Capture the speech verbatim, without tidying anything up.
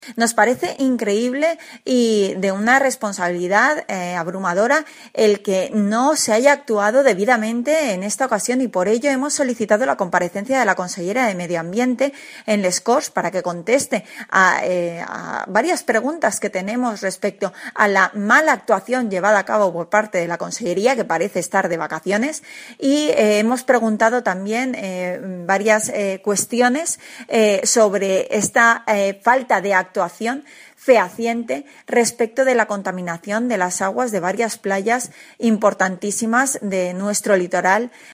Nos parece increíble y de una responsabilidad eh, abrumadora el que no se haya actuado debidamente en esta ocasión, y por ello hemos solicitado la comparecencia de la consellera de Medio Ambiente en Les Corts para que conteste a, eh, a varias preguntas que tenemos respecto a la mala actuación llevada a cabo por parte de la Consellería, que parece estar de vacaciones, y eh, hemos preguntado también eh, varias eh, cuestiones eh, sobre esta eh, falta de actuación actuación fehaciente respecto de la contaminación de las aguas de varias playas importantísimas de nuestro litoral